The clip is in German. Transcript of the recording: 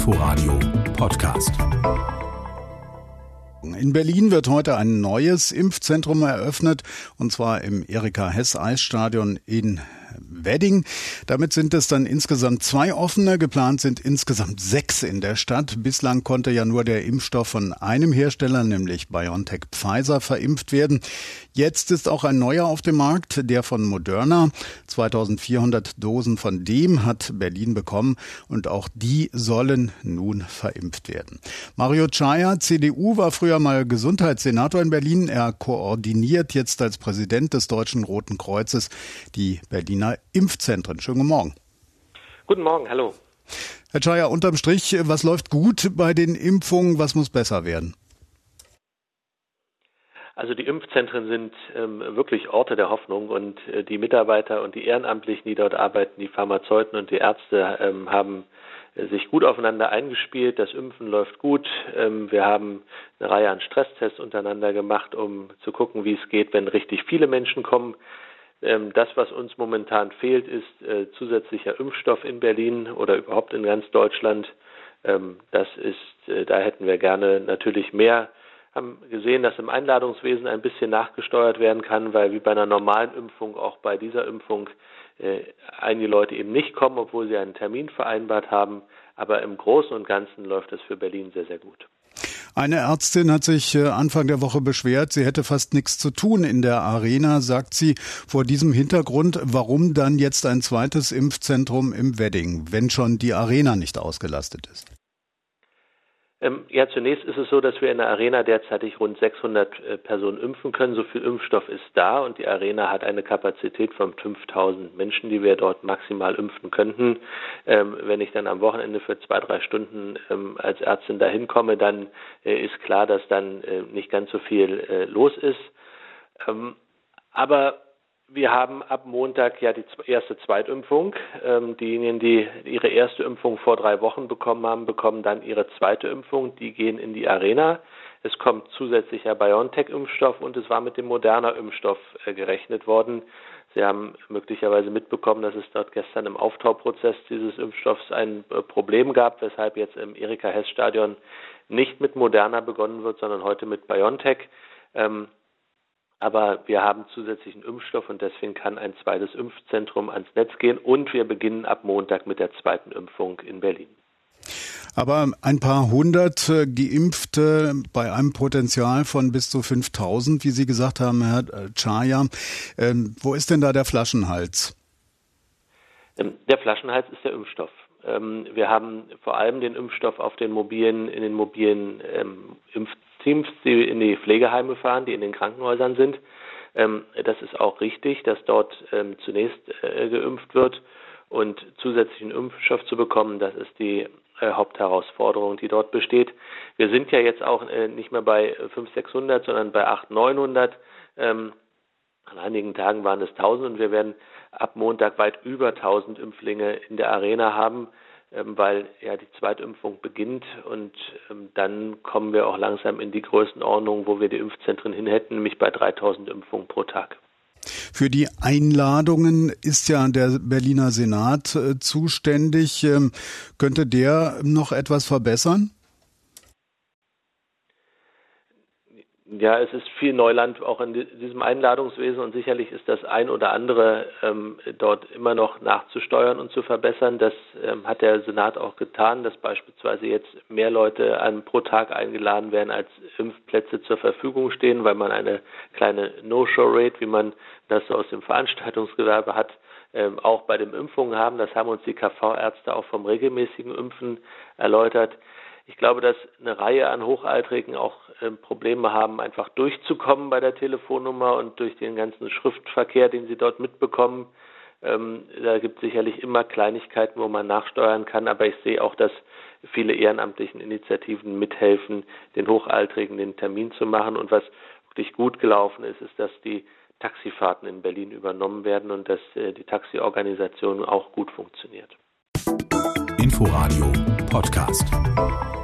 Inforadio Podcast. In Berlin wird heute ein neues Impfzentrum eröffnet, und zwar im Erika-Hess-Eisstadion in Wedding. Damit sind es dann insgesamt 2 offene. Geplant sind insgesamt 6 in der Stadt. Bislang konnte ja nur der Impfstoff von einem Hersteller, nämlich BioNTech Pfizer, verimpft werden. Jetzt ist auch ein neuer auf dem Markt, der von Moderna. 2400 Dosen von dem hat Berlin bekommen und auch die sollen nun verimpft werden. Mario Chaya, CDU, war früher mal Gesundheitssenator in Berlin. Er koordiniert jetzt als Präsident des Deutschen Roten Kreuzes die Berliner Impfzentren. Schönen guten Morgen. Guten Morgen, hallo. Herr Chaya, unterm Strich, was läuft gut bei den Impfungen, was muss besser werden? Also die Impfzentren sind wirklich Orte der Hoffnung und die Mitarbeiter und die Ehrenamtlichen, die dort arbeiten, die Pharmazeuten und die Ärzte haben sich gut aufeinander eingespielt. Das Impfen läuft gut. Wir haben eine Reihe an Stresstests untereinander gemacht, um zu gucken, wie es geht, wenn richtig viele Menschen kommen. Das, was uns momentan fehlt, ist zusätzlicher Impfstoff in Berlin oder überhaupt in ganz Deutschland. Da hätten wir gerne natürlich mehr. Haben gesehen, dass im Einladungswesen ein bisschen nachgesteuert werden kann, weil wie bei einer normalen Impfung auch bei dieser Impfung einige Leute eben nicht kommen, obwohl sie einen Termin vereinbart haben. Aber im Großen und Ganzen läuft es für Berlin sehr, sehr gut. Eine Ärztin hat sich Anfang der Woche beschwert, sie hätte fast nichts zu tun in der Arena, sagt sie. Vor diesem Hintergrund, warum dann jetzt ein zweites Impfzentrum im Wedding, wenn schon die Arena nicht ausgelastet ist? Ja, zunächst ist es so, dass wir in der Arena derzeitig rund 600 Personen impfen können. So viel Impfstoff ist da und die Arena hat eine Kapazität von 5000 Menschen, die wir dort maximal impfen könnten. Wenn ich dann am Wochenende für 2-3 Stunden als Ärztin dahin komme, dann ist klar, dass dann nicht ganz so viel los ist. Aber wir haben ab Montag ja die erste Zweitimpfung. Diejenigen, die ihre erste Impfung vor 3 Wochen bekommen haben, bekommen dann ihre zweite Impfung. Die gehen in die Arena. Es kommt zusätzlicher BioNTech-Impfstoff und es war mit dem Moderna-Impfstoff gerechnet worden. Sie haben möglicherweise mitbekommen, dass es dort gestern im Auftauprozess dieses Impfstoffs ein Problem gab, weshalb jetzt im Erika-Hess-Stadion nicht mit Moderna begonnen wird, sondern heute mit BioNTech. Aber wir haben zusätzlichen Impfstoff und deswegen kann ein zweites Impfzentrum ans Netz gehen und wir beginnen ab Montag mit der zweiten Impfung in Berlin. Aber ein paar hundert Geimpfte bei einem Potenzial von bis zu 5000, wie Sie gesagt haben, Herr Chaya. Wo ist denn da der Flaschenhals? Der Flaschenhals ist der Impfstoff. Wir haben vor allem den Impfstoff in den mobilen Impfteams, die in die Pflegeheime fahren, die in den Krankenhäusern sind. Das ist auch richtig, dass dort zunächst geimpft wird und zusätzlichen Impfstoff zu bekommen, das ist die Hauptherausforderung, die dort besteht. Wir sind ja jetzt auch nicht mehr bei 500-600, sondern bei 800-900. An einigen Tagen waren es 1000 und wir werden ab Montag weit über 1000 Impflinge in der Arena haben, weil ja die Zweitimpfung beginnt und dann kommen wir auch langsam in die Größenordnung, wo wir die Impfzentren hin hätten, nämlich bei 3000 Impfungen pro Tag. Für die Einladungen ist ja der Berliner Senat zuständig. Könnte der noch etwas verbessern? Ja, es ist viel Neuland auch in diesem Einladungswesen und sicherlich ist das ein oder andere dort immer noch nachzusteuern und zu verbessern. Das hat der Senat auch getan, dass beispielsweise jetzt mehr Leute pro Tag eingeladen werden, als Impfplätze zur Verfügung stehen, weil man eine kleine No-Show-Rate, wie man das so aus dem Veranstaltungsgewerbe hat, auch bei den Impfungen haben. Das haben uns die KV-Ärzte auch vom regelmäßigen Impfen erläutert. Ich glaube, dass eine Reihe an Hochaltrigen auch Probleme haben, einfach durchzukommen bei der Telefonnummer und durch den ganzen Schriftverkehr, den sie dort mitbekommen. Da gibt es sicherlich immer Kleinigkeiten, wo man nachsteuern kann, aber ich sehe auch, dass viele ehrenamtlichen Initiativen mithelfen, den Hochaltrigen den Termin zu machen. Und was wirklich gut gelaufen ist, ist, dass die Taxifahrten in Berlin übernommen werden und dass die Taxiorganisation auch gut funktioniert. Inforadio Podcast.